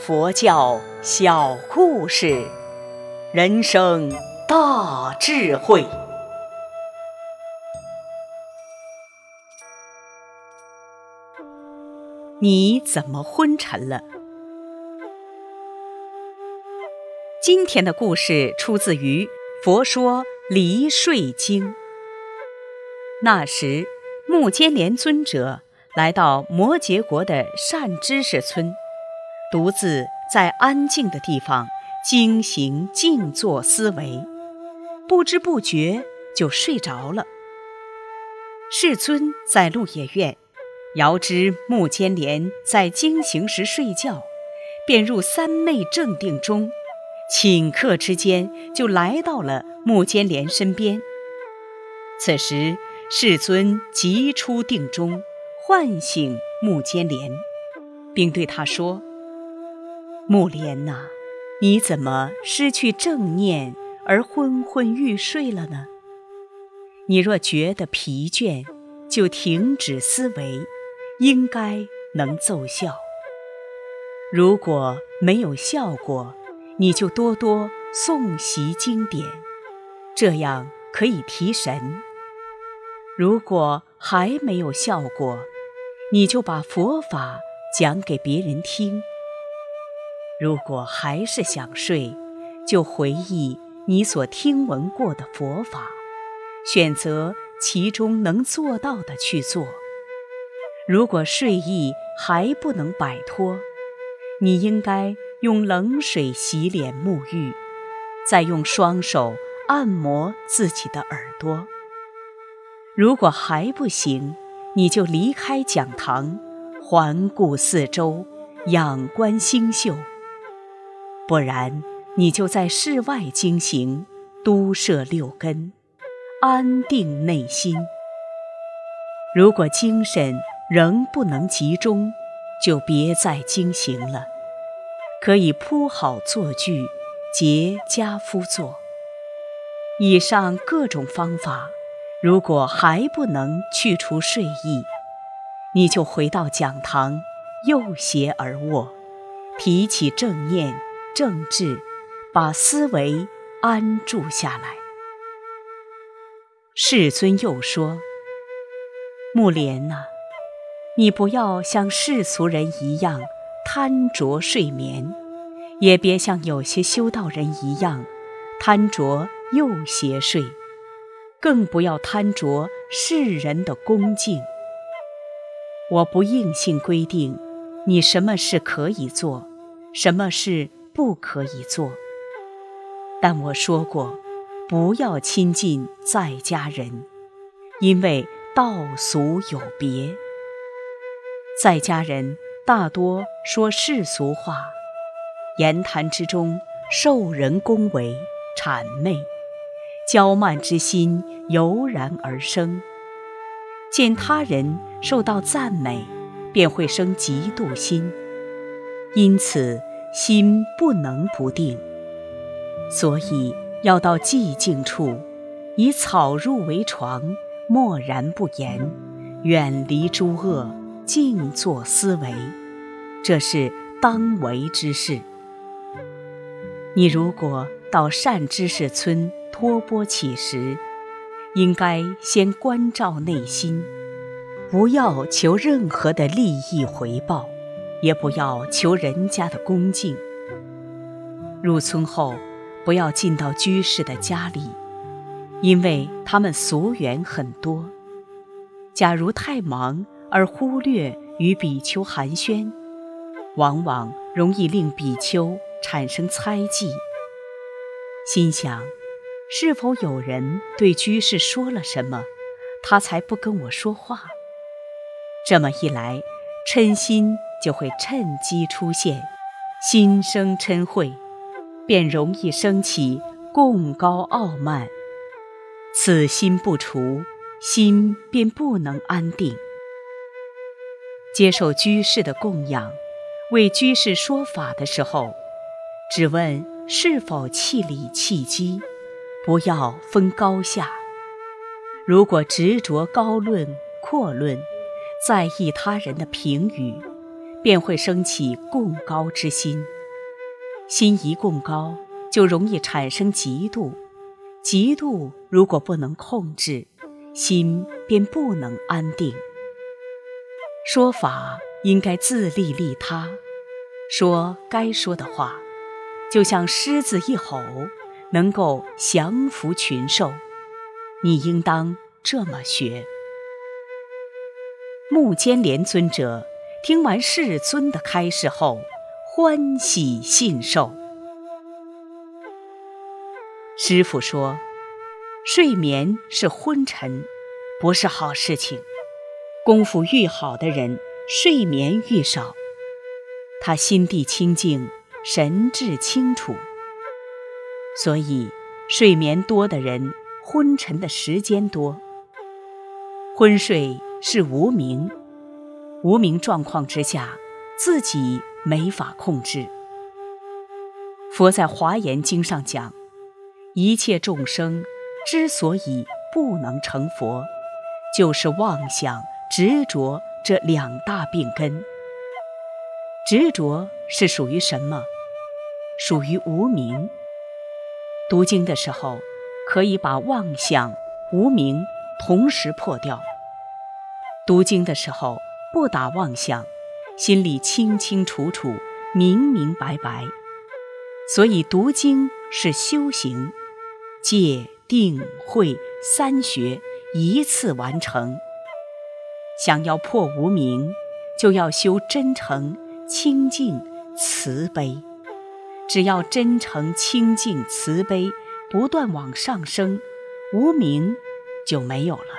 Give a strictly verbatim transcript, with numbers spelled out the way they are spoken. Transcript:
佛教小故事，人生大智慧。你怎么昏沉了？今天的故事出自于《佛说离睡经》。那时，目犍连尊者来到摩羯国的善知识村，独自在安静的地方精行静坐思维，不知不觉就睡着了。世尊在鹿野苑，遥知目犍连在经行时睡觉，便入三昧正定中，顷刻之间就来到了目犍连身边。此时世尊即出定中，唤醒目犍连，并对他说：目连呐、啊，你怎么失去正念而昏昏欲睡了呢？你若觉得疲倦，就停止思维，应该能奏效。如果没有效果，你就多多诵习经典，这样可以提神。如果还没有效果，你就把佛法讲给别人听。如果还是想睡，就回忆你所听闻过的佛法，选择其中能做到的去做。如果睡意还不能摆脱，你应该用冷水洗脸沐浴，再用双手按摩自己的耳朵。如果还不行，你就离开讲堂，环顾四周，仰观星宿。不然，你就在室外经行，都摄六根，安定内心。如果精神仍不能集中，就别再经行了，可以铺好坐具，结跏趺坐。以上各种方法，如果还不能去除睡意，你就回到讲堂，右斜而卧，提起正念正智，把思维安住下来。世尊又说：目连啊，你不要像世俗人一样贪着睡眠，也别像有些修道人一样贪着右斜睡，更不要贪着世人的恭敬。我不硬性规定你什么事可以做，什么事不可以做，但我说过，不要亲近在家人，因为道俗有别。在家人大多说世俗话，言谈之中受人恭维谄媚，骄慢之心油然而生，见他人受到赞美，便会生嫉妒心，因此心不能不定。所以要到寂静处，以草褥为床，默然不言，远离诸恶，静坐思维，这是当为之事。你如果到善知识村托钵乞食，应该先关照内心，不要求任何的利益回报，也不要求人家的恭敬。入村后，不要进到居士的家里，因为他们俗缘很多。假如太忙而忽略与比丘寒暄，往往容易令比丘产生猜忌，心想是否有人对居士说了什么，他才不跟我说话。这么一来，嗔心就会趁机出现，心生嗔恚，便容易升起贡高傲慢。此心不除，心便不能安定。接受居士的供养，为居士说法的时候，只问是否契理契机，不要分高下。如果执着高论阔论，在意他人的评语，便会升起贡高之心， 心一共高，就容易产生嫉妒，嫉妒如果不能控制，心便不能安定。说法应该自利利他，说该说的话，就像狮子一吼，能够降服群兽。你应当这么学。目犍连尊者听完世尊的开示后，欢喜信受。师父说，睡眠是昏沉，不是好事情。功夫愈好的人，睡眠愈少，他心地清净，神志清楚。所以睡眠多的人，昏沉的时间多。昏睡是无明，无明状况之下，自己没法控制。佛在《华严经》上讲，一切众生之所以不能成佛，就是妄想、执着这两大病根。执着是属于什么？属于无明。读经的时候，可以把妄想、无明同时破掉。读经的时候，不打妄想，心里清清楚楚、明明白白。所以读经是修行，戒、定、慧三学一次完成。想要破无明，就要修真诚、清净、慈悲。只要真诚、清净、慈悲不断往上升，无明就没有了。